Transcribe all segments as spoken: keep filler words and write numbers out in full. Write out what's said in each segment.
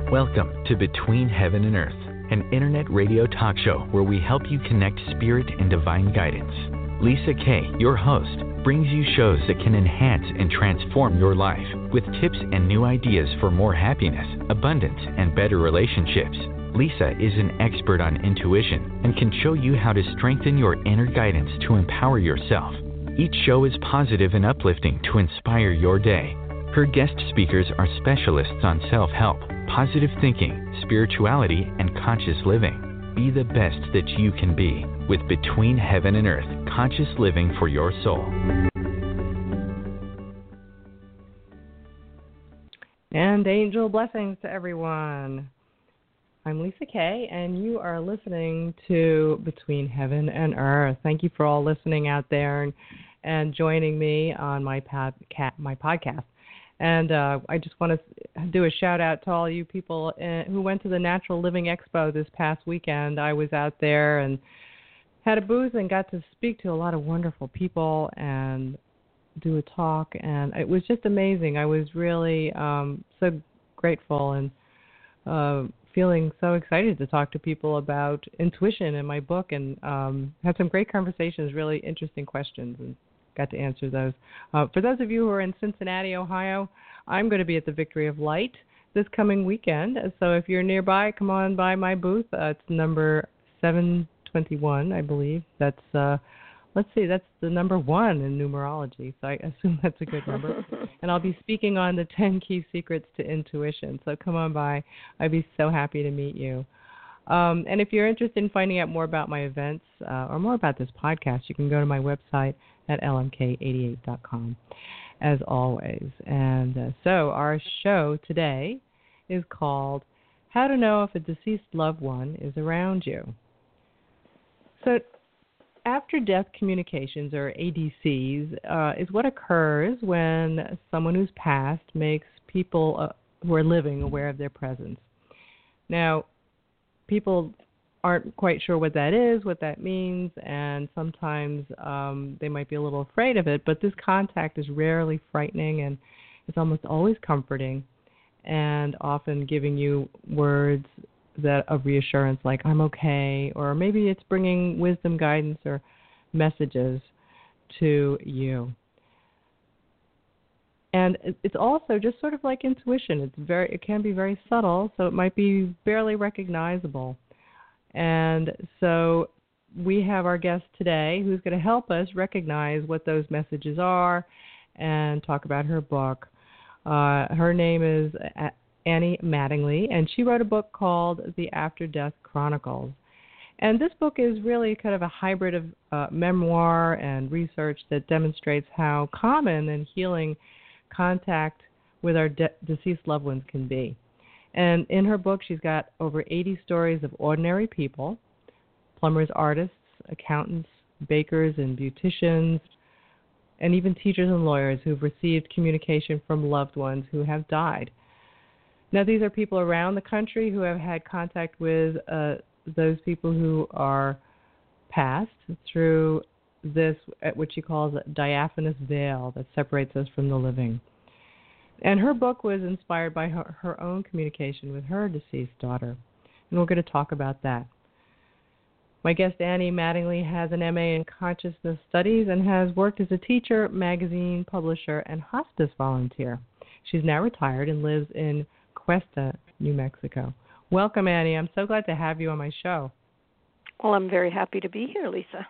Welcome to Between Heaven and Earth, an internet radio talk show where we help you connect spirit and divine guidance. Lisa Kay, your host, brings you shows that can enhance and transform your life with tips and new ideas for more happiness, abundance, and better relationships. Lisa is an expert on intuition and can show you how to strengthen your inner guidance to empower yourself. Each show is positive and uplifting to inspire your day. Her guest speakers are specialists on self-help, positive thinking, spirituality, and conscious living. Be the best that you can be with Between Heaven and Earth, conscious living for your soul. And angel blessings to everyone. I'm Lisa Kay, and you are listening to Between Heaven and Earth. Thank you for all listening out there and, and joining me on my, podca- my podcast. And uh, I just want to do a shout out to all you people uh, who went to the Natural Living Expo this past weekend. I was out there and had a booth and got to speak to a lot of wonderful people and do a talk. And it was just amazing. I was really um, so grateful and uh, feeling so excited to talk to people about intuition in my book, and um, had some great conversations, really interesting questions, and got to answer those. Uh, for those of you who are in Cincinnati, Ohio, I'm going to be at the Victory of Light this coming weekend. So if you're nearby, come on by my booth. Uh, it's number seven twenty-one, I believe. That's, uh, let's see, that's the number one in numerology. So I assume that's a good number. And I'll be speaking on the ten Key Secrets to Intuition. So come on by. I'd be so happy to meet you. Um, and if you're interested in finding out more about my events uh, or more about this podcast, you can go to my website at L M K eighty-eight dot com, as always. And uh, so our show today is called How to Know If a Deceased Loved One is Around You. So after-death communications, or A D Cs, uh, is what occurs when someone who's passed makes people uh, who are living aware of their presence. Now, people aren't quite sure what that is, what that means, and sometimes um, they might be a little afraid of it, but this contact is rarely frightening, and it's almost always comforting, and often giving you words that of reassurance like, I'm okay, or maybe it's bringing wisdom, guidance, or messages to you. And it's also just sort of like intuition. It's very, it can be very subtle, so it might be barely recognizable. And so we have our guest today who's going to help us recognize what those messages are and talk about her book. Uh, her name is Annie Mattingly, and she wrote a book called The After Death Chronicles. And this book is really kind of a hybrid of uh, memoir and research that demonstrates how common and healing contact with our de- deceased loved ones can be. And in her book, she's got over eighty stories of ordinary people, plumbers, artists, accountants, bakers, and beauticians, and even teachers and lawyers who've received communication from loved ones who have died. Now, these are people around the country who have had contact with uh, those people who are passed through this, what she calls a diaphanous veil that separates us from the living. And her book was inspired by her, her own communication with her deceased daughter. And we're going to talk about that. My guest, Annie Mattingly, has an M A in Consciousness Studies and has worked as a teacher, magazine publisher, and hospice volunteer. She's now retired and lives in Cuesta, New Mexico. Welcome, Annie. I'm so glad to have you on my show. Well, I'm very happy to be here, Lisa.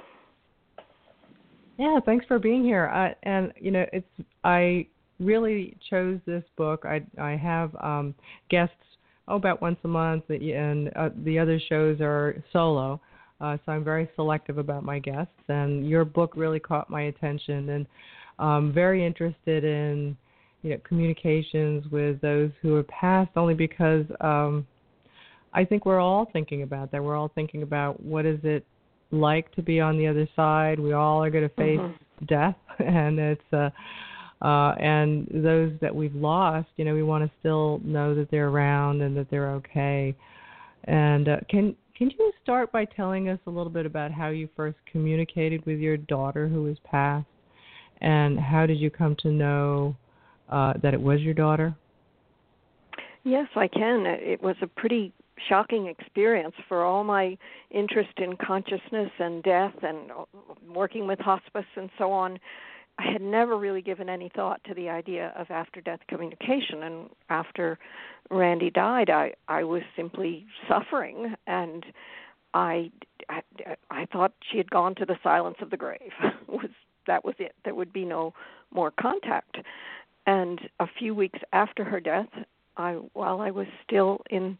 Yeah, thanks for being here. Uh, and, you know, it's I... really chose this book. I I have um, guests oh, about once a month, and uh, the other shows are solo, uh, so I'm very selective about my guests. And your book really caught my attention, and I'm very interested in you know communications with those who have passed, only because um, I think we're all thinking about that. We're all thinking about what is it like to be on the other side. We all are going to face mm-hmm. death, and it's uh, Uh, and those that we've lost, you know, we want to still know that they're around and that they're okay. And uh, can can you start by telling us a little bit about how you first communicated with your daughter who was passed, and how did you come to know uh, that it was your daughter? Yes, I can. It was a pretty shocking experience for all my interest in consciousness and death and working with hospice and so on. I had never really given any thought to the idea of after-death communication. And after Randy died, I, I was simply suffering, and I, I, I thought she had gone to the silence of the grave. was That was it. There would be no more contact. And a few weeks after her death, I, while I was still in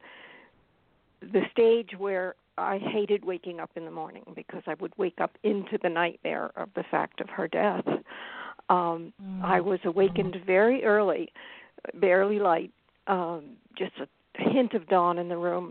the stage where I hated waking up in the morning because I would wake up into the nightmare of the fact of her death, um, mm. I was awakened very early, barely light, um, just a hint of dawn in the room,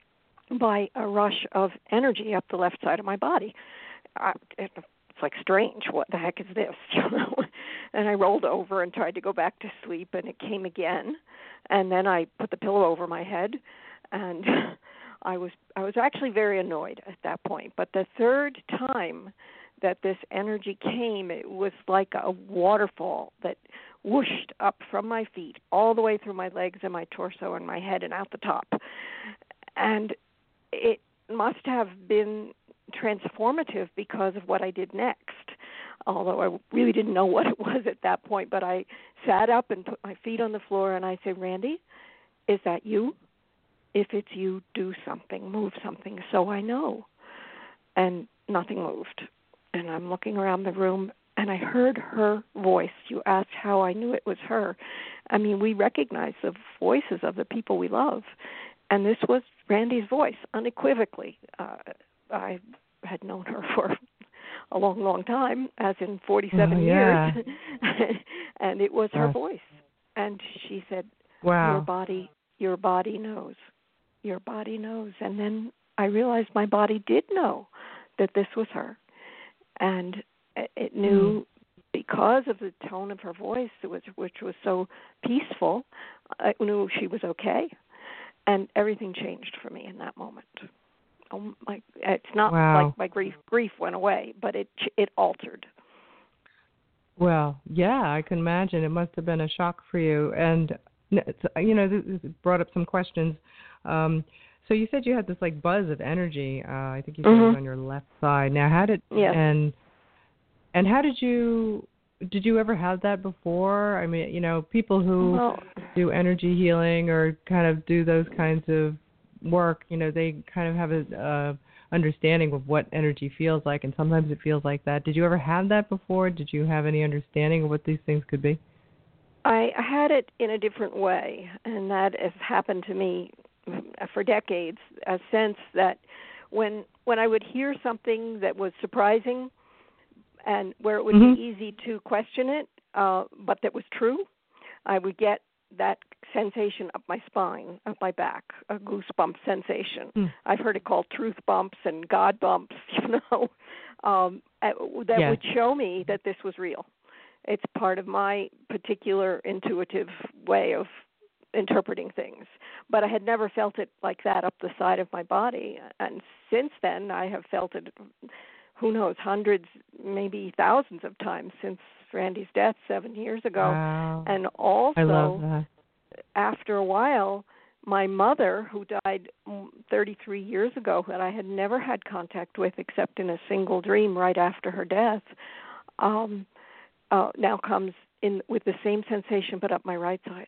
by a rush of energy up the left side of my body. I, it, it's like strange. What the heck is this? You know? And I rolled over and tried to go back to sleep, and it came again. And then I put the pillow over my head, and I was I was actually very annoyed at that point. But the third time that this energy came, it was like a waterfall that whooshed up from my feet all the way through my legs and my torso and my head and out the top. And it must have been transformative because of what I did next, although I really didn't know what it was at that point. But I sat up and put my feet on the floor, and I said, Randy, is that you? If it's you, do something, move something so I know. And nothing moved. And I'm looking around the room, and I heard her voice. You asked how I knew it was her. I mean, we recognize the voices of the people we love. And this was Randy's voice, unequivocally. Uh, I had known her for a long, long time, as in forty-seven oh, yeah. years. And it was her yes. voice. And she said, wow. your body, your body knows. Your body knows. And then I realized my body did know that this was her. And it knew mm. because of the tone of her voice, which, which was so peaceful, I knew she was okay. And everything changed for me in that moment. Oh, my, it's not wow. like my grief grief went away, but it it altered. Well, yeah, I can imagine. It must have been a shock for you. And, you know, this brought up some questions. Um, so you said you had this, like, buzz of energy. Uh, I think you said mm-hmm. it was on your left side. Now, how did yes. and and how did you did you ever have that before? I mean, you know, people who well, do energy healing or kind of do those kinds of work, you know, they kind of have a uh, understanding of what energy feels like, and sometimes it feels like that. Did you ever have that before? Did you have any understanding of what these things could be? I had it in a different way, and that has happened to me for decades, a sense that when when I would hear something that was surprising and where it would mm-hmm. be easy to question it, uh, but that was true, I would get that sensation up my spine, up my back, a goosebump sensation. Mm. I've heard it called truth bumps and God bumps, you know, um, that yes. would show me that this was real. It's part of my particular intuitive way of interpreting things. But I had never felt it like that up the side of my body. And since then, I have felt it, who knows, hundreds, maybe thousands of times since Randy's death seven years ago. Wow. And also, I love that. After a while, my mother, who died thirty-three years ago, that I had never had contact with except in a single dream right after her death, um, uh, now comes in with the same sensation but up my right side.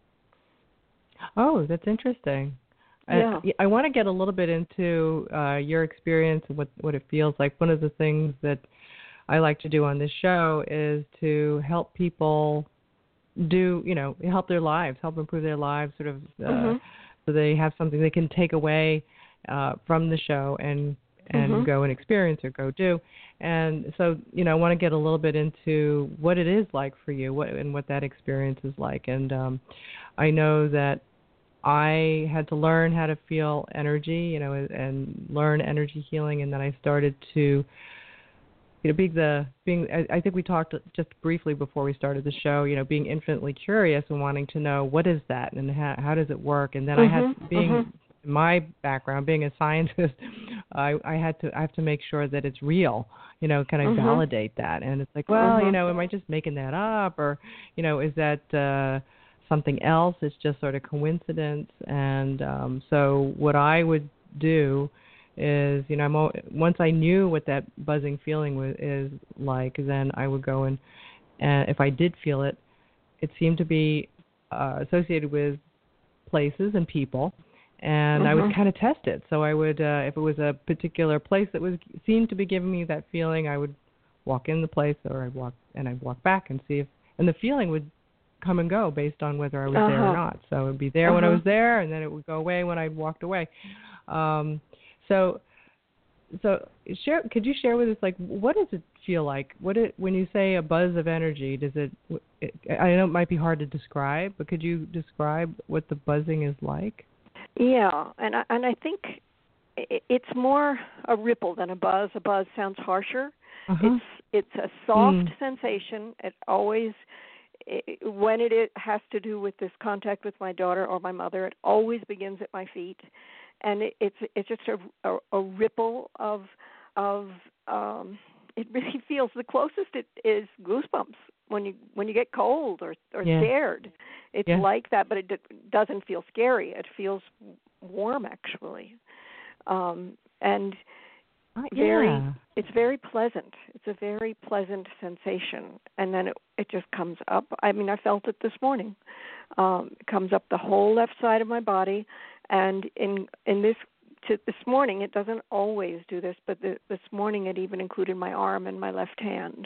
Oh, that's interesting. Yeah. I, I want to get a little bit into uh, your experience and what, what it feels like. One of the things that I like to do on this show is to help people do, you know, help their lives, help improve their lives, sort of, uh, mm-hmm. so they have something they can take away uh, from the show and and mm-hmm. go and experience or go do. And so, you know, I want to get a little bit into what it is like for you, what and what that experience is like. And um, I know that I had to learn how to feel energy, you know, and learn energy healing, and then I started to, you know, being the being. I, I think we talked just briefly before we started the show. You know, being infinitely curious and wanting to know what is that and how how does it work. And then mm-hmm, I had being mm-hmm. my background, being a scientist, I, I had to I have to make sure that it's real. You know, can I mm-hmm. validate that? And it's like, well, mm-hmm. you know, am I just making that up, or, you know, is that uh, something else. It's just sort of coincidence. And um, so what I would do is, you know, I'm all, once I knew what that buzzing feeling was, is like, then I would go and, and if I did feel it, it seemed to be uh, associated with places and people, and mm-hmm. I would kind of test it. So I would, uh, if it was a particular place that was seemed to be giving me that feeling, I would walk in the place, or I'd walk and I'd walk back and see if, and the feeling would come and go based on whether I was uh-huh. there or not. So it would be there uh-huh. when I was there, and then it would go away when I walked away. Um, so, so share. Could you share with us, like, what does it feel like? What it when you say a buzz of energy? Does it, it? I know it might be hard to describe, but could you describe what the buzzing is like? Yeah, and I, and I think it's more a ripple than a buzz. A buzz sounds harsher. Uh-huh. It's it's a soft mm. sensation. It always, it, when it, it has to do with this contact with my daughter or my mother, it always begins at my feet, and it, it's it's just a, a, a ripple of of. Um, it really feels the closest it is goosebumps when you when you get cold or or yeah. scared. It's yeah. like that, but it d- doesn't feel scary. It feels warm, actually, um, and. Uh, very, yeah. it's very pleasant. It's a very pleasant sensation, and then it it just comes up. I mean, I felt it this morning. Um, it comes up the whole left side of my body, and in in this to this morning, it doesn't always do this, but the, this morning it even included my arm and my left hand,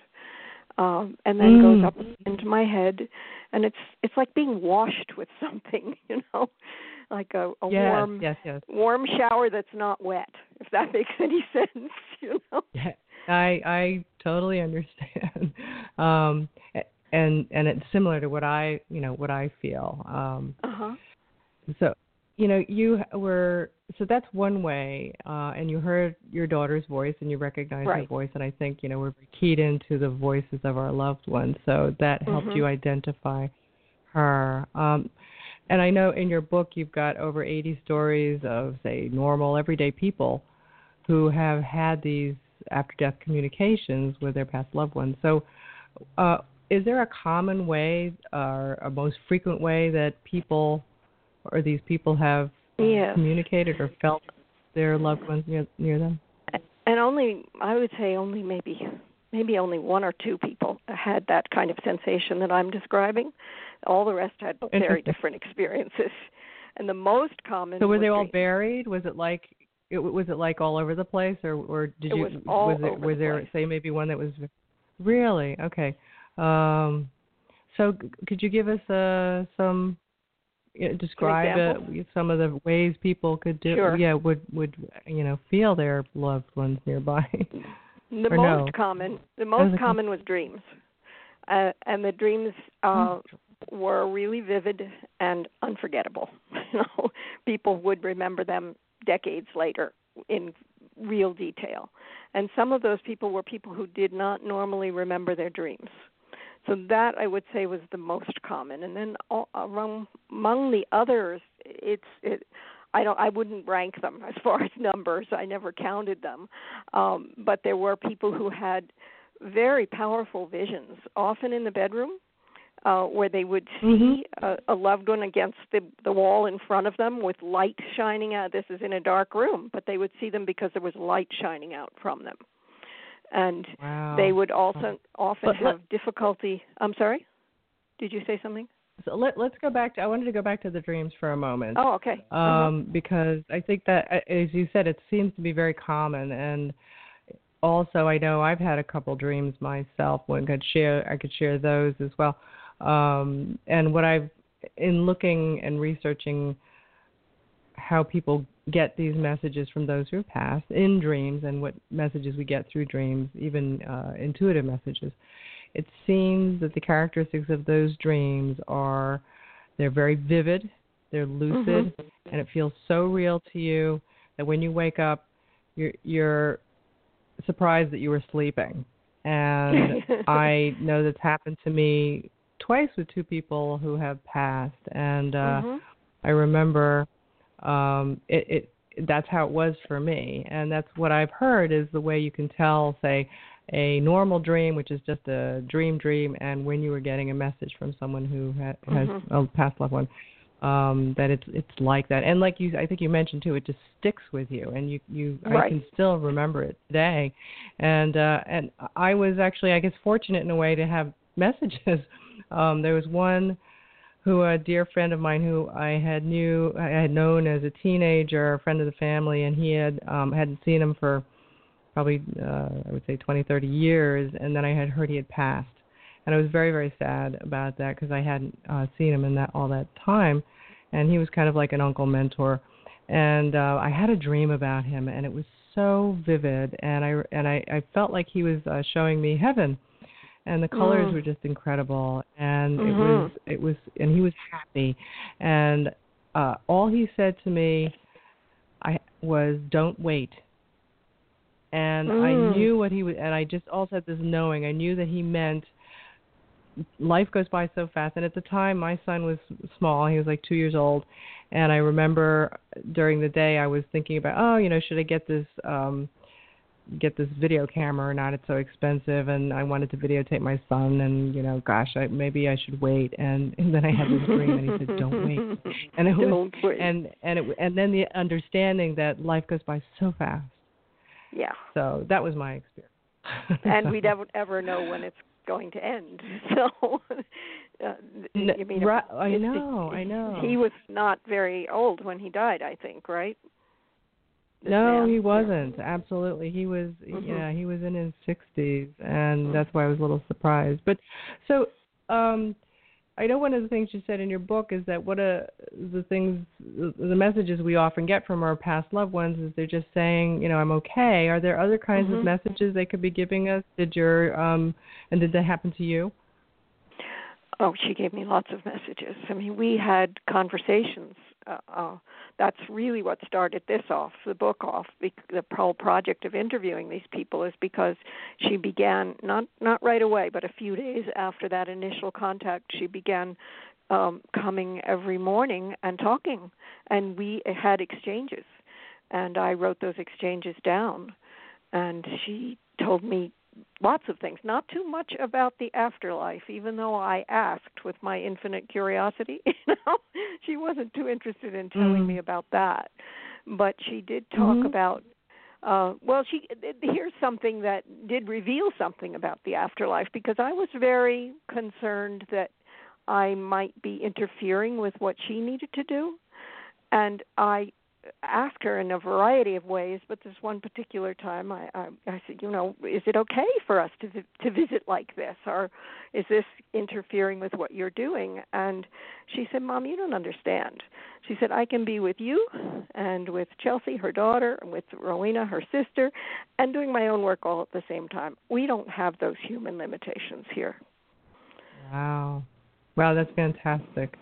um, and then mm. goes up into my head, and it's it's like being washed with something, you know. Like a, a yes, warm, yes, yes. warm shower that's not wet, if that makes any sense, you know. Yeah, I I totally understand, um, and and it's similar to what I you know what I feel. Um, uh-huh. So, you know, you were so that's one way, uh, and you heard your daughter's voice and you recognized right. her voice, and I think you know we're keyed into the voices of our loved ones, so that helped mm-hmm. you identify her. Um, And I know in your book you've got over eighty stories of, say, normal, everyday people who have had these after-death communications with their past loved ones. So uh, is there a common way or a most frequent way that people or these people have yes. communicated or felt their loved ones near, near them? And only, I would say only maybe... Maybe only one or two people had that kind of sensation that I'm describing. All the rest had very different experiences, and the most common. So were they all dreams. buried? Was it like it was it like all over the place, or or did it you was all was it over was the there place. say maybe one that was really okay? Um, so could you give us uh, some you know, describe uh, some of the ways people could do sure. yeah would would you know feel their loved ones nearby? The or most no? common, the most common was dreams, uh, and the dreams uh, were really vivid and unforgettable. You know, people would remember them decades later in real detail, and some of those people were people who did not normally remember their dreams. So that I would say was the most common, and then all, among among the others, it's it. I don't. I wouldn't rank them as far as numbers. I never counted them, um, but there were people who had very powerful visions, often in the bedroom, uh, where they would see mm-hmm. a, a loved one against the, the wall in front of them with light shining out. This is in a dark room, but they would see them because there was light shining out from them, and wow. they would also often but have let, difficulty. I'm sorry. Did you say something? So let, let's go back to, I wanted to go back to the dreams for a moment. Oh, okay. Um, uh-huh. Because I think that, as you said, it seems to be very common. And also, I know I've had a couple dreams myself. One could share, I could share those as well. Um, and what I've, in looking and researching how people get these messages from those who have passed in dreams and what messages we get through dreams, even uh, intuitive messages, it seems that the characteristics of those dreams are they're very vivid, they're lucid, mm-hmm. and it feels so real to you that when you wake up, you're, you're surprised that you were sleeping. And I know that's happened to me twice with two people who have passed, and uh, mm-hmm. I remember um, it, it. That's how it was for me, and that's what I've heard is the way you can tell, say, a normal dream, which is just a dream dream, and when you were getting a message from someone who ha- has Mm-hmm. a past loved one, um, that it's it's like that. And like you, I think you mentioned too, it just sticks with you, and you you Right. I can still remember it today. And uh, and I was actually, I guess, fortunate in a way to have messages. Um, there was one who a dear friend of mine who I had knew I had known as a teenager, a friend of the family, and he had um, hadn't seen him for probably uh, I would say twenty, thirty years, and then I had heard he had passed, and I was very, very sad about that because I hadn't uh, seen him in that all that time, and he was kind of like an uncle mentor, and uh, I had a dream about him, and it was so vivid, and I and I, I felt like he was uh, showing me heaven. And the colors Mm. were just incredible, and Mm-hmm. it was it was, and he was happy, and uh, all he said to me, I was, "Don't wait." And Mm. I knew what he was, and I just also had this knowing. I knew that he meant life goes by so fast. And at the time, my son was small; he was like two years old, and I remember during the day I was thinking about, oh, you know, should I get this? Um, get this video camera or not, it's so expensive, and I wanted to videotape my son, and you know, gosh, I, maybe I should wait. And, and then I had this dream, and he said, "Don't wait." And it was, Don't wait. and and it, and then the understanding that life goes by so fast. Yeah. So that was my experience. And we don't ever know when it's going to end. So, uh, N- I mean, right, I it- know, it- I know. He was not very old when he died, I think, right? This No, man. he wasn't. Absolutely, he was. Mhm. Yeah, he was in his sixties, and Mhm. that's why I was a little surprised. But so, um, I know one of the things you said in your book is that what a the things, the messages we often get from our past loved ones is they're just saying, you know, I'm okay. Are there other kinds Mhm. of messages they could be giving us? Did your um, and did that happen to you? Oh, she gave me lots of messages. I mean, we had conversations. Uh, uh, that's really what started this off, the book off. The whole project of interviewing these people is because she began, not not right away, but a few days after that initial contact, she began um, coming every morning and talking. And we had exchanges. And I wrote those exchanges down. And she told me lots of things, not too much about the afterlife, even though I asked with my infinite curiosity. You know, she wasn't too interested in telling Mm. me about that. But she did talk Mhm. about, uh, well, she here's something that did reveal something about the afterlife, because I was very concerned that I might be interfering with what she needed to do. And I asked her in a variety of ways, but this one particular time I, I, I said, you know, is it okay for us to to visit like this, or is this interfering with what you're doing? And she said, Mom, you don't understand. She said, I can be with you and with Chelsea, her daughter, and with Rowena, her sister, and doing my own work all at the same time. We don't have those human limitations here. Wow. Wow, that's fantastic.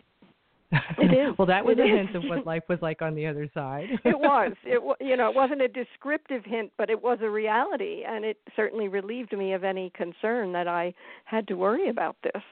It is. Well, that was It a is. hint of what life was like on the other side. It was. It you know, it wasn't a descriptive hint, but it was a reality, and it certainly relieved me of any concern that I had to worry about this.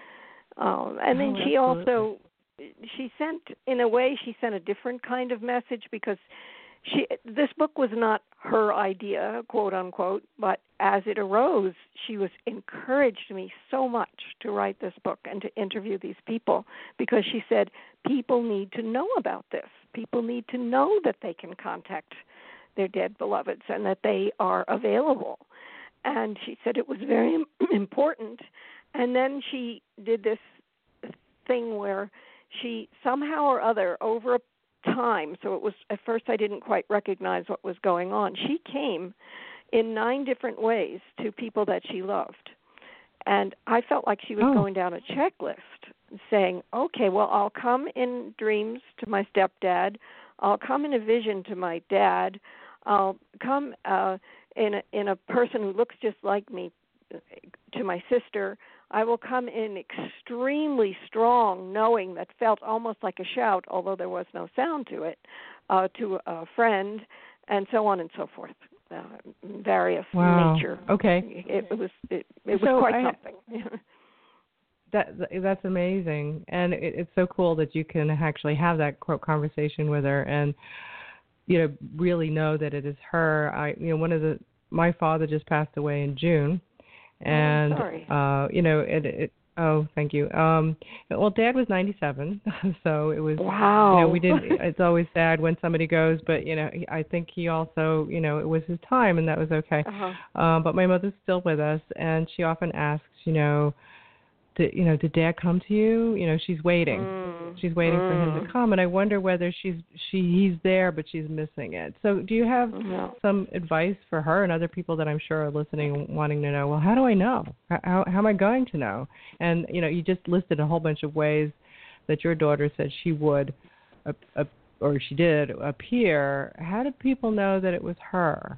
Um, and then Oh, she absolutely. also, she sent, in a way, she sent a different kind of message, because she this book was not her idea, quote unquote, but as it arose, she was encouraged me so much to write this book and to interview these people, because she said people need to know about this. People need to know that they can contact their dead beloveds and that they are available. And she said it was very important. And then she did this thing where she somehow or other, over a time, so it was, at first I didn't quite recognize what was going on, she came in nine different ways to people that she loved. And I felt like she was Oh. going down a checklist, saying, okay, well, I'll come in dreams to my stepdad, I'll come in a vision to my dad, I'll come uh, in a, in a person who looks just like me to my sister, I will come in extremely strong, knowing that felt almost like a shout, although there was no sound to it, uh, to a friend, and so on and so forth. Uh, various Wow. nature. Okay. It, it was it, it was So quite I- something. That that's amazing, and it, it's so cool that you can actually have that quote conversation with her, and you know, really know that it is her. I, you know, one of the my father just passed away in June, and oh, sorry. uh, you know, it, it. Oh, thank you. Um, well, Dad was ninety-seven, so it was. Wow. You know, we didn't. It's always sad when somebody goes, but you know, I think he also, you know, it was his time, and that was okay. Uh-huh. Um, but my mother's still with us, and she often asks, you know, did, you know, did Dad come to you? You know, she's waiting. Mm. She's waiting mm. for him to come, and I wonder whether she's she he's there, but she's missing it. So, do you have No. some advice for her and other people that I'm sure are listening, wanting to know? Well, how do I know? How how am I going to know? And you know, you just listed a whole bunch of ways that your daughter said she would, uh, uh, or she did appear. How did people know that it was her?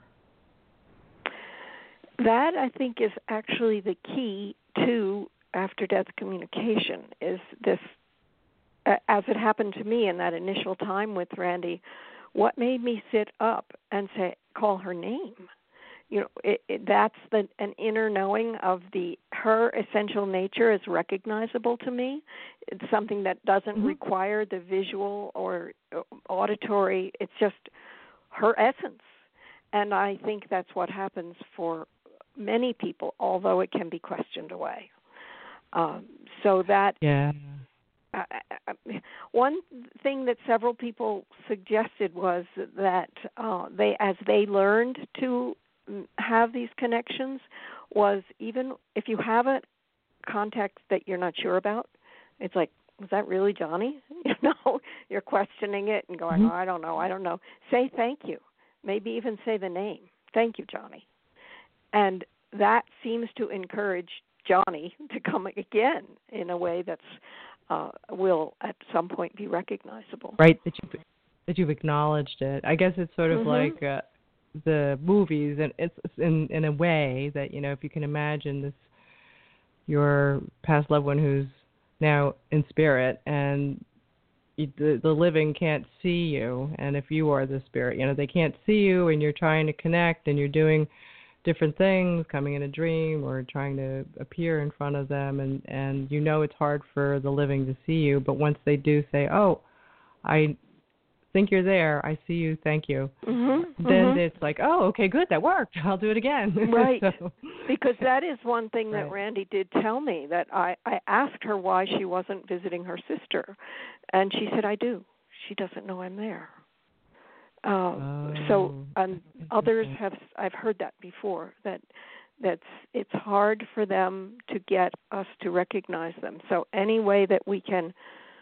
That, I think, is actually the key to after-death communication, is this, uh, as it happened to me in that initial time with Randy, what made me sit up and say, call her name? You know, it, it, that's the, an inner knowing of the her essential nature is recognizable to me. It's something that doesn't mm-hmm. require the visual or auditory. It's just her essence. And I think that's what happens for many people, although it can be questioned away. Um, so that yeah. Uh, one thing that several people suggested was that uh, they, as they learned to have these connections, was even if you have a contact that you're not sure about, it's like, was that really Johnny? You know, you're questioning it and going, mm-hmm. oh, I don't know, I don't know. Say thank you. Maybe even say the name. Thank you, Johnny. And that seems to encourage Johnny to come again in a way that's uh, will at some point be recognizable. Right, that you've, that you've acknowledged it. I guess it's sort of mm-hmm. like uh, the movies, and it's in in a way that, you know, if you can imagine this, your past loved one who's now in spirit, and you, the, the living can't see you, and if you are the spirit, you know, they can't see you, and you're trying to connect, and you're doing different things, coming in a dream or trying to appear in front of them, and, and you know it's hard for the living to see you, but once they do say, oh, I think you're there, I see you, thank you, mm-hmm, then mm-hmm. it's like, oh, okay, good, that worked, I'll do it again. Right, so, because that is one thing that right. Randy did tell me, that I, I asked her why she wasn't visiting her sister, and she said, I do. She doesn't know I'm there. Um, oh, so um, others have, I've heard that before, that that's it's hard for them to get us to recognize them. So any way that we can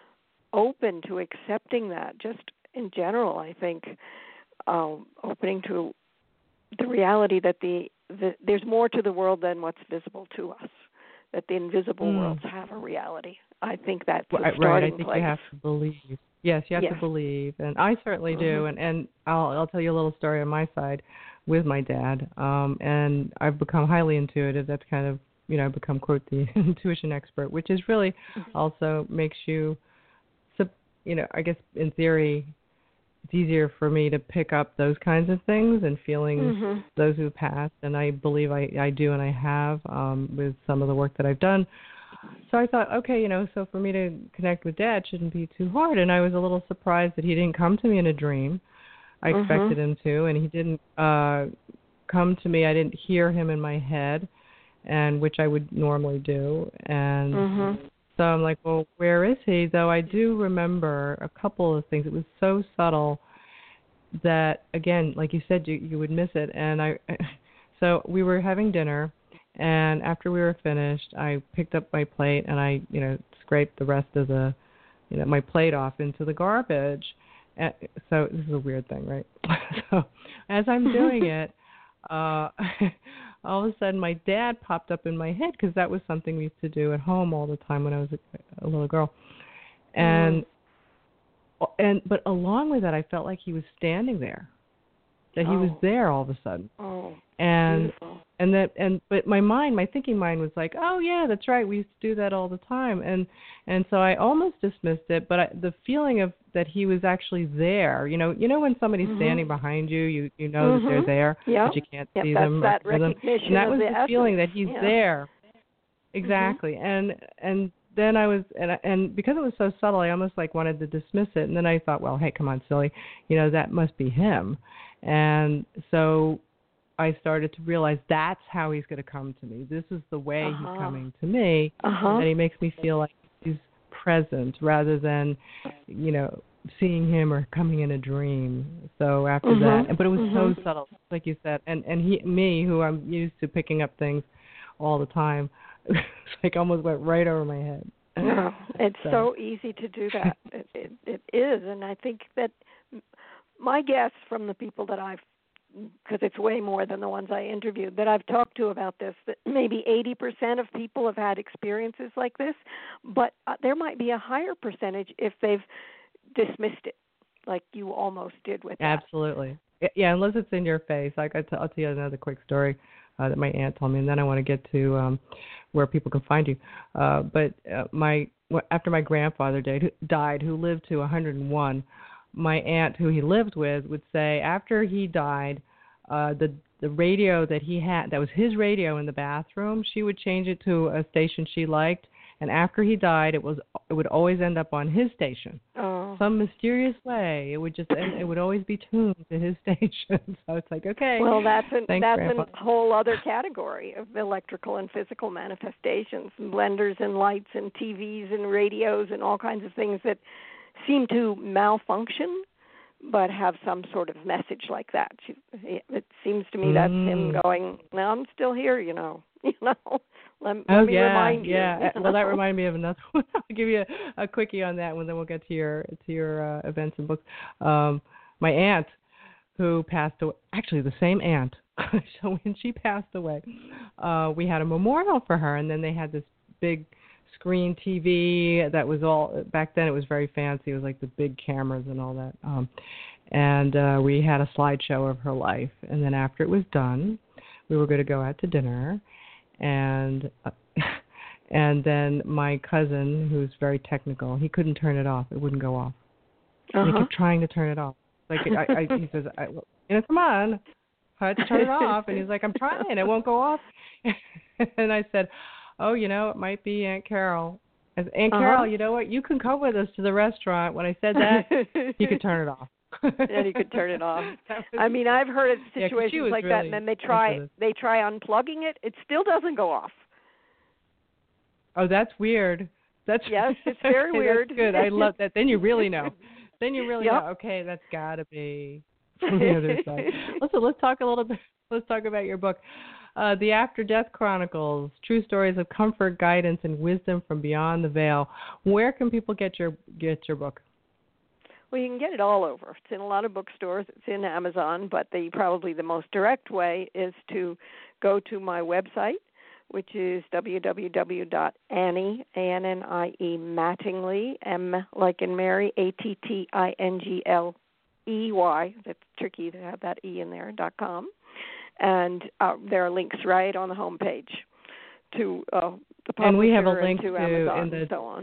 open to accepting that, just in general, I think, um, opening to the reality that the, the there's more to the world than what's visible to us, that the invisible mm. worlds have a reality. I think that's a right, starting right. I think place. you have to believe. Yes, you have yes. to believe, and I certainly mm-hmm. do. And, and I'll I'll tell you a little story on my side with my dad. Um, and I've become highly intuitive. That's kind of, you know, I've become, quote, the intuition expert, which is really mm-hmm. also makes you, you know, I guess in theory, it's easier for me to pick up those kinds of things and feelings, mm-hmm. those who passed, and I believe I, I do and I have um, with some of the work that I've done. So I thought, okay, you know, so for me to connect with Dad shouldn't be too hard. And I was a little surprised that he didn't come to me in a dream. I mm-hmm. expected him to, and he didn't uh, come to me. I didn't hear him in my head, and which I would normally do. And mm-hmm. so I'm like, well, where is he? Though I do remember a couple of things. It was so subtle that, again, like you said, you, you would miss it. And I, so we were having dinner. And after we were finished, I picked up my plate and I, you know, scraped the rest of the, you know, my plate off into the garbage. And so this is a weird thing, right? So as I'm doing it, uh, all of a sudden my dad popped up in my head, because that was something we used to do at home all the time when I was a, a little girl. And mm. and but along with that, I felt like he was standing there, that oh. he was there all of a sudden. Oh, and beautiful. and that and but my mind, my thinking mind was like, oh yeah, that's right, we used to do that all the time. And and so I almost dismissed it, but I, the feeling of that he was actually there, you know, you know when somebody's mm-hmm. standing behind you, you you know mm-hmm. that they're there, yep. but you can't yep, see that's them. That them. recognition And that was the, the essence. feeling that he's yeah. there. Exactly. Mm-hmm. And and then I was and and because it was so subtle, I almost like wanted to dismiss it. And then I thought, well, hey, come on, silly, you know, that must be him. And so I started to realize that's how he's going to come to me. This is the way uh-huh. he's coming to me. Uh-huh. And he makes me feel like he's present rather than, you know, seeing him or coming in a dream. So after mm-hmm. that, but it was mm-hmm. so subtle, like you said. And and he, me, who I'm used to picking up things all the time, it's like almost went right over my head. No, it's so. so easy to do that. it, it, it is, and I think that my guess from the people that I've, because it's way more than the ones I interviewed, that I've talked to about this, that maybe eighty percent of people have had experiences like this, but uh, there might be a higher percentage if they've dismissed it, like you almost did with that. Absolutely. Yeah, unless it's in your face. Like I t- I'll tell you another quick story uh, that my aunt told me, and then I want to get to um, where people can find you. Uh, but uh, my after my grandfather died, died, who lived to one hundred and one, my aunt, who he lived with, would say after he died, uh, the the radio that he had, that was his radio in the bathroom, she would change it to a station she liked. And after he died, it was it would always end up on his station. Oh. Some mysterious way, it would just it would always be tuned to his station. So it's like, okay. Well, that's an, thanks, that's Grandpa. a whole other category of electrical and physical manifestations, and blenders and lights and T Vs and radios and all kinds of things that seem to malfunction, but have some sort of message like that. It seems to me that's mm. him going, "No, I'm still here, you know, you know." Let, oh let me yeah, remind you. yeah. you know? Well, that reminded me of another one. I'll give you a, a quickie on that one, then we'll get to your to your uh, events and books. Um, my aunt, who passed away, actually the same aunt. So when she passed away, uh, we had a memorial for her, and then they had this big screen T V that was all, back then it was very fancy. It was like the big cameras and all that. Um, and uh, we had a slideshow of her life. And then after it was done, we were going to go out to dinner. And uh, and then my cousin, who's very technical, he couldn't turn it off. It wouldn't go off. Uh-huh. And he kept trying to turn it off. Like I, I, he says, I, you know, come on, I to turn it off. And he's like, I'm trying, it won't go off. And I said, oh, you know, it might be Aunt Carol. I said, Aunt uh-huh. Carol, you know what? You can come with us to the restaurant. When I said that, he could turn it off. And he could turn it off. I mean, I've heard of situations yeah, like really that, and then they try they try unplugging it. It still doesn't go off. Oh, that's weird. That's yes, it's very okay, weird. That's good. I love that. Then you really know. Then you really yep. know. Okay, that's got to be from the other side. Listen, let's talk a little bit. Let's talk about your book, uh, The After Death Chronicles: True Stories of Comfort, Guidance, and Wisdom from Beyond the Veil. Where can people get your get your book? Well, you can get it all over. It's in a lot of bookstores. It's in Amazon, but the probably the most direct way is to go to my website, which is w w w dot annie, A N N I E, Mattingly, M like in Mary, A T T I N G L E Y. That's tricky to have that E in there, dot com. And uh, there are links right on the home page to uh, the publisher and we have a link to, to Amazon in the, and so on.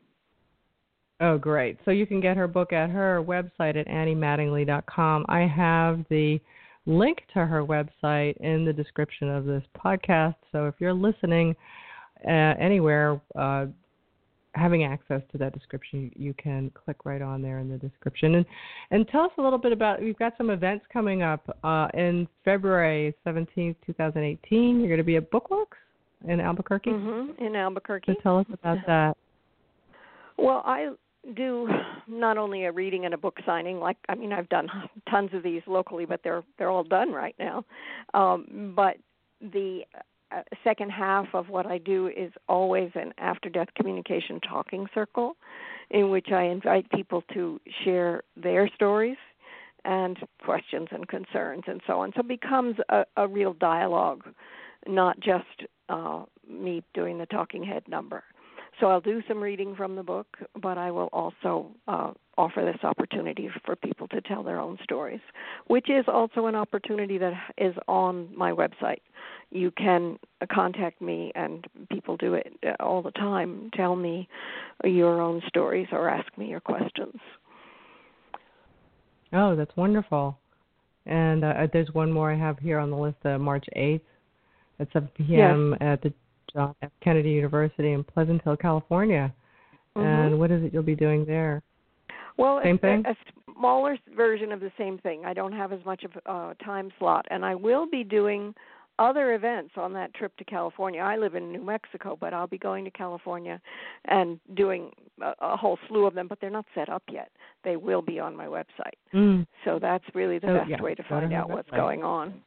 Oh, great. So you can get her book at her website at annie mattingly dot com. I have the link to her website in the description of this podcast. So if you're listening uh, anywhere, uh, having access to that description, you can click right on there in the description. And and tell us a little bit about, we've got some events coming up uh, in February seventeenth, twenty eighteen. You're going to be at Bookworks in Albuquerque? Mm-hmm, in Albuquerque. So tell us about that. Well, I do not only a reading and a book signing. Like, I mean, I've done tons of these locally, but they're they're all done right now. Um, but the uh, second half of what I do is always an after-death communication talking circle, in which I invite people to share their stories and questions and concerns and so on. So it becomes a, a real dialogue, not just uh, me doing the talking head number. So I'll do some reading from the book, but I will also uh, offer this opportunity for people to tell their own stories, which is also an opportunity that is on my website. You can contact me, and people do it all the time. Tell me your own stories or ask me your questions. Oh, that's wonderful. And uh, there's one more I have here on the list, uh, March eighth at seven p.m. Yes. at the John F. Kennedy University in Pleasant Hill, California. Mm-hmm. And what is it you'll be doing there? Well, Same a, thing? A, smaller version of the same thing. I don't have as much of a uh, time slot, and I will be doing other events on that trip to California. I live in New Mexico, but I'll be going to California and doing a, a whole slew of them, but they're not set up yet. They will be on my website. Mm. So that's really the so, best yeah, way to find out what's website. going on.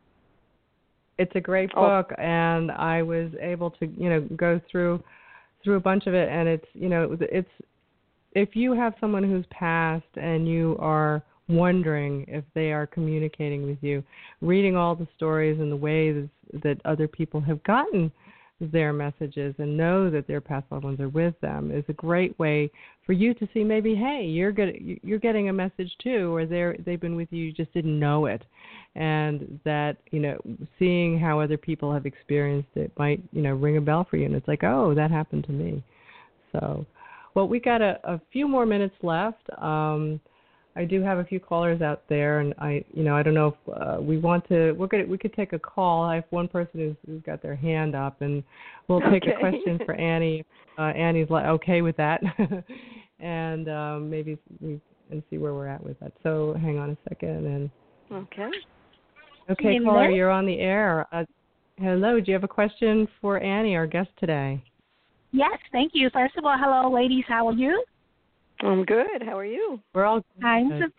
It's a great Oh. book, and I was able to, you know, go through through a bunch of it, and it's, you know, it's if you have someone who's passed and you are wondering if they are communicating with you, reading all the stories and the ways that other people have gotten their messages and know that their past loved ones are with them is a great way for you to see maybe, hey, you're get, you're getting a message too, or they're they've been with you, you just didn't know it, and that, you know, seeing how other people have experienced it might, you know, ring a bell for you, and it's like, oh, that happened to me. So, well, we got a, a few more minutes left. Um, I do have a few callers out there, and I, you know, I don't know if uh, we want to. We're gonna. We could take a call. I have one person who's, who's got their hand up, and we'll take Okay. a question for Annie. Uh, Annie's like, okay with that, and um, maybe we and see where we're at with that. So hang on a second, and Okay. okay, Hello? caller, you're on the air. Uh, hello. Do you have a question for Annie, our guest today? Yes, thank you. First of all, hello, ladies. How are you? I'm good. How are you? We're all I'm good.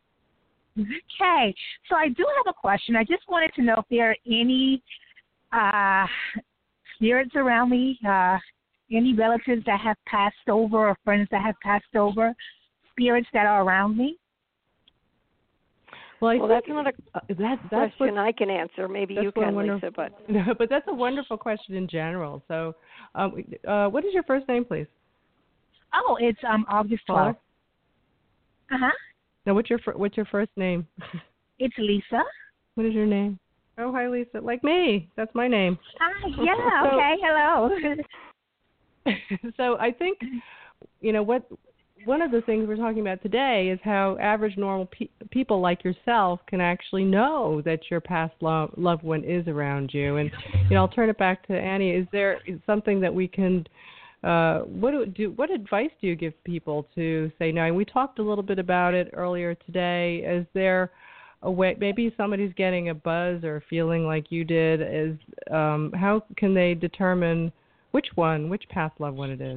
okay. So I do have a question. I just wanted to know if there are any uh, spirits around me, uh, any relatives that have passed over or friends that have passed over, spirits that are around me. Well, I Well, think, that's not a uh, that, that's question what, I can answer. Maybe that's you what can, wonderful- Lisa, but No, but that's a wonderful question in general. So, um, uh, what is your first name, please? Oh, it's um August twelfth. Uh huh. Now, what's your fir- what's your first name? It's Lisa. What is your name? Oh, hi, Lisa. Like me. That's my name. Hi. Yeah. So- Okay. Hello. So I think, you know, what one of the things we're talking about today is how average normal pe- people like yourself can actually know that your past lo- loved one is around you. And, you know, I'll turn it back to Annie. Is there something that we can Uh, what do, do what advice do you give people to say no? And we talked a little bit about it earlier today. Is there a way, maybe somebody's getting a buzz or feeling like you did, is um, how can they determine which one, which past loved one it is?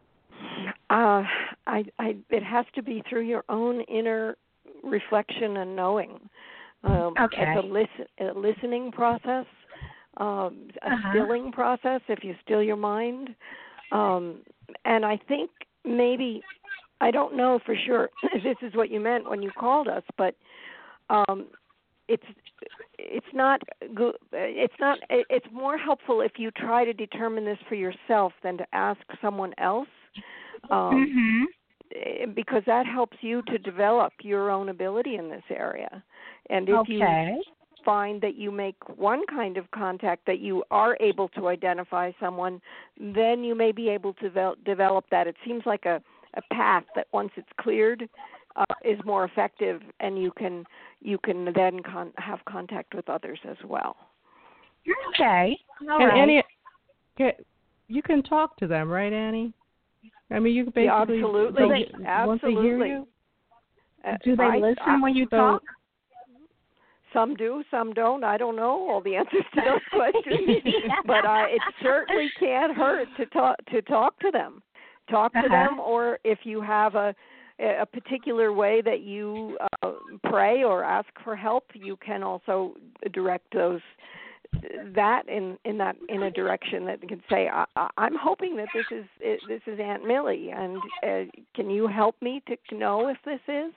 uh, I, I, it has to be through your own inner reflection and knowing. Um, Okay. It's a, listen, a listening process, um, a Uh-huh. stilling process if you still your mind. Um, and I think maybe, I don't know for sure if this is what you meant when you called us, but um, it's it's not good. It's not. It's more helpful if you try to determine this for yourself than to ask someone else, um, Mhm. because that helps you to develop your own ability in this area. And if Okay. you find that you make one kind of contact, that you are able to identify someone, then you may be able to develop, develop that. It seems like a, a path that once it's cleared uh, is more effective, and you can you can then con- have contact with others as well. Okay. All and right. Annie, okay, you can talk to them, right, Annie? I mean, you can basically Yeah, absolutely. they- once they hear Absolutely. you. Uh, Do they I- listen I- when you so- talk? Some do, some don't. I don't know all the answers to those questions, but uh, it certainly can't hurt to talk to talk to them. Talk to Uh-huh. them, or if you have a a particular way that you uh, pray or ask for help, you can also direct those that in, in that in a direction that can say, I, I, I'm hoping that this is this is Aunt Millie, and uh, can you help me to know if this is?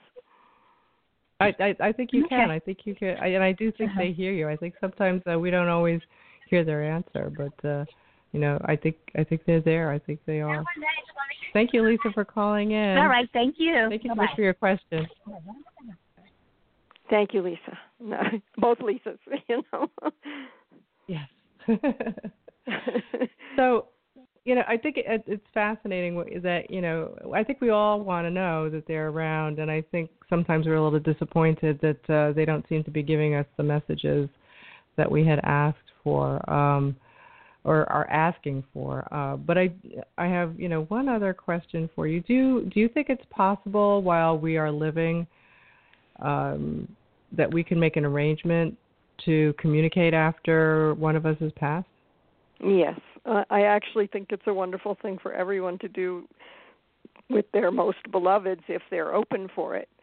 I, I I think you Okay. can. I think you can. I, and I do think Uh-huh. they hear you. I think sometimes uh, we don't always hear their answer, but uh, you know, I think I think they're there. I think they are. Thank you, Lisa, for calling in. All right. Thank you. Thank you so Bye-bye. much for your question. Thank you, Lisa. No, both Lisas, you know. Yes. So, you know, I think it, it's fascinating what- that, you know, I think we all want to know that they're around, and I think sometimes we're a little disappointed that uh, they don't seem to be giving us the messages that we had asked for um, or are asking for. Uh, but I, I have, you know, one other question for you. Do do you think it's possible while we are living um, that we can make an arrangement to communicate after one of us has passed? Yes. Uh, I actually think it's a wonderful thing for everyone to do with their most beloveds if they're open for it.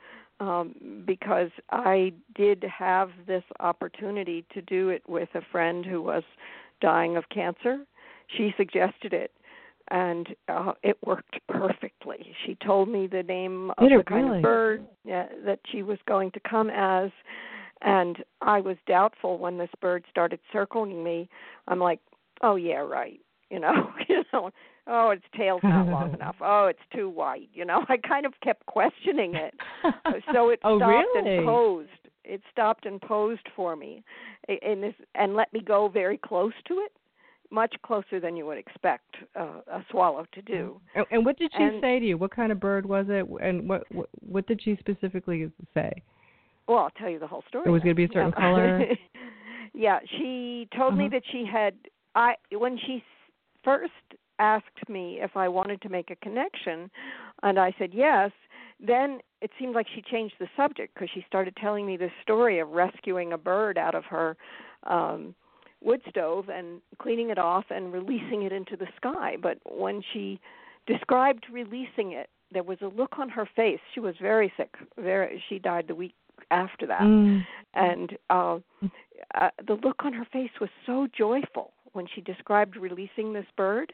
Um, because I did have this opportunity to do it with a friend who was dying of cancer. She suggested it, and uh, it worked perfectly. She told me the name of Did the it kind really? of bird uh, that she was going to come as, and I was doubtful when this bird started circling me. I'm like, oh, yeah, right. You know, you know, oh, its tail's not long enough. Oh, it's too white. You know, I kind of kept questioning it. So it oh, stopped really? and posed. It stopped and posed for me, and this, and let me go very close to it, much closer than you would expect uh, a swallow to do. And, and what did she and, say to you? What kind of bird was it? And what what, what did she specifically say? Well, I'll tell you the whole story. It was going to be a certain yeah. color? Yeah, she told uh-huh. me that she had, I when she first asked me if I wanted to make a connection, and I said yes, then it seemed like she changed the subject because she started telling me this story of rescuing a bird out of her um, wood stove and cleaning it off and releasing it into the sky. But when she described releasing it, there was a look on her face. She was very sick. Very, she died the week after that. Mm. And uh, uh, the look on her face was so joyful when she described releasing this bird.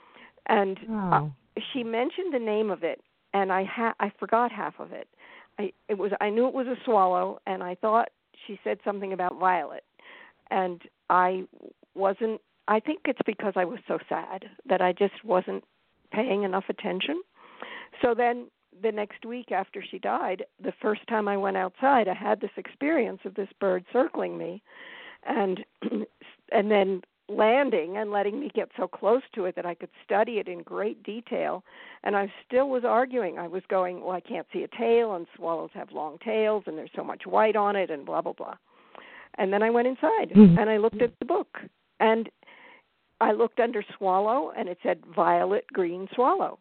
And oh. uh, she mentioned the name of it, and I ha- I forgot half of it. I it was I knew it was a swallow, and I thought she said something about Violet, and I wasn't. I think it's because I was so sad that I just wasn't paying enough attention. So then the next week after she died, the first time I went outside, I had this experience of this bird circling me, and and then landing and letting me get so close to it that I could study it in great detail. And I still was arguing. I was going, well, I can't see a tail, and swallows have long tails, and there's so much white on it, and blah, blah, blah. And then I went inside, mm-hmm. and I looked at the book. And I looked under swallow, and it said violet green swallow.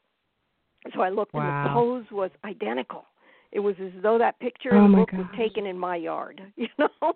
So I looked, wow. and the pose was identical. It was as though that picture oh in the book gosh. was taken in my yard, you know?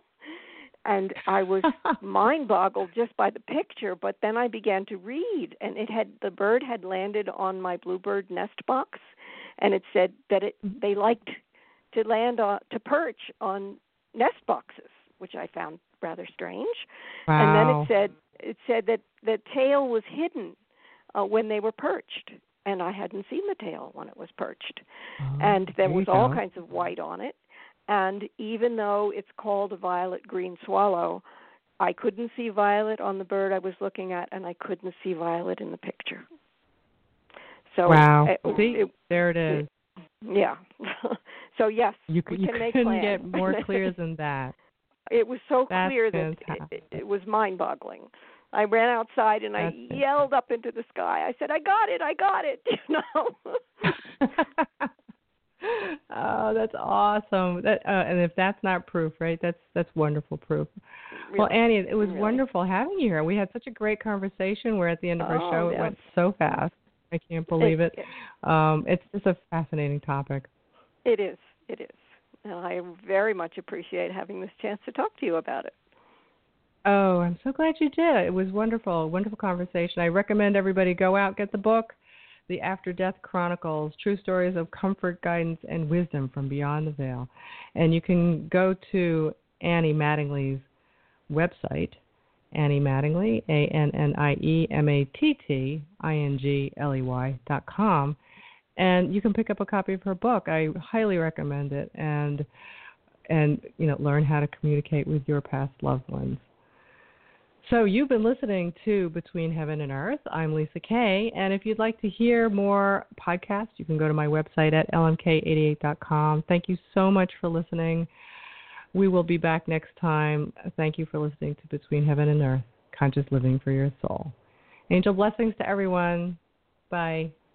And I was mind-boggled just by the picture, but then I began to read, and it had the bird had landed on my bluebird nest box, and it said that it they liked to land on, to perch on nest boxes, which I found rather strange. Wow. And then it said it said that the tail was hidden uh, when they were perched, and I hadn't seen the tail when it was perched, oh, and there was go. all kinds of white on it. And even though it's called a violet green swallow, I couldn't see violet on the bird I was looking at, and I couldn't see violet in the picture. So wow. It, see, it, there it is. Yeah. So yes, you, we you can make couldn't plans. get more clear than that. It was so That's clear that it, it was mind-boggling. I ran outside and That's I yelled up into the sky. I said, "I got it! I got it!" You know. Oh, that's awesome! That, uh, and if that's not proof, right? That's that's wonderful proof. Really? Well, Annie, it was really? wonderful having you here. We had such a great conversation. We're at the end of our oh, show. Yes. It went so fast. I can't believe it. it. Um, it's just a fascinating topic. It is. It is. And I very much appreciate having this chance to talk to you about it. Oh, I'm so glad you did. It was wonderful, wonderful conversation. I recommend everybody go out, get the book, The After Death Chronicles, True Stories of Comfort, Guidance, and Wisdom from Beyond the Veil. And you can go to Annie Mattingly's website, Annie Mattingly, A N N I E M A T T I N G L E Y dot com, and you can pick up a copy of her book. I highly recommend it, and and you know, learn how to communicate with your past loved ones. So you've been listening to Between Heaven and Earth. I'm Lisa Kay, and if you'd like to hear more podcasts, you can go to my website at L M K eighty-eight dot com. Thank you so much for listening. We will be back next time. Thank you for listening to Between Heaven and Earth, Conscious Living for Your Soul. Angel blessings to everyone. Bye.